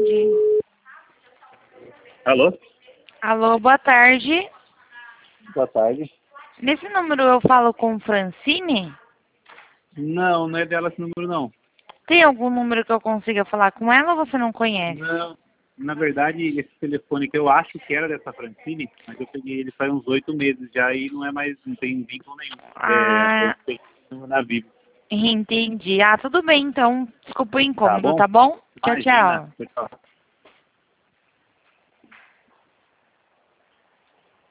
tarde. Alô? Alô, boa tarde. Boa tarde. Nesse número eu falo com Francine? Não, não é dela esse número, não. Tem algum número que eu consiga falar com ela ou você não conhece? Não. Na verdade, esse telefone que eu acho que era dessa Francine, mas eu peguei ele faz uns 8 meses já e não é mais, não tem vínculo nenhum. Ah, Eu tenho na Vivo. entendi. Ah, tudo bem então. Desculpa o Tá incômodo, bom? tá bom? Tchau, Imagina. tchau. Tchau.